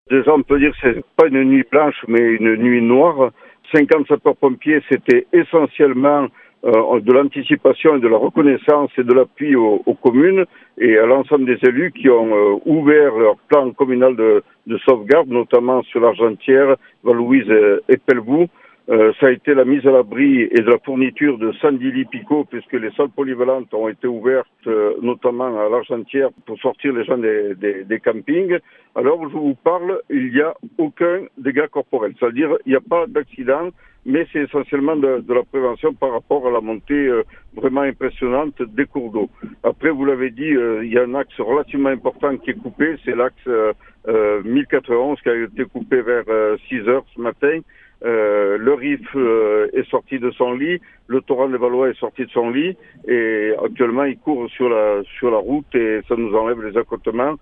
Déjà, on peut dire que c'est pas une nuit blanche, mais une nuit noire. 50 sapeurs-pompiers, c'était essentiellement de l'anticipation et de la reconnaissance et de l'appui aux communes et à l'ensemble des élus qui ont ouvert leur plan communal de sauvegarde, notamment sur l'Argentière, Val-Louise et Pelvoux. Ça a été la mise à l'abri et de la fourniture de 110 lits picots, puisque les salles polyvalentes ont été ouvertes, notamment à l'Argentière, pour sortir les gens des campings. Alors, je vous parle, il n'y a aucun dégât corporel. C'est-à-dire, il n'y a pas d'accident, mais c'est essentiellement de la prévention par rapport à la montée vraiment impressionnante des cours d'eau. Après, vous l'avez dit, il y a un axe relativement important qui est coupé, c'est l'axe 1091 qui a été coupé vers 6 heures ce matin. Le RIF est sorti de son lit, le torrent des Valois est sorti de son lit et actuellement il court sur la route et ça nous enlève les accotements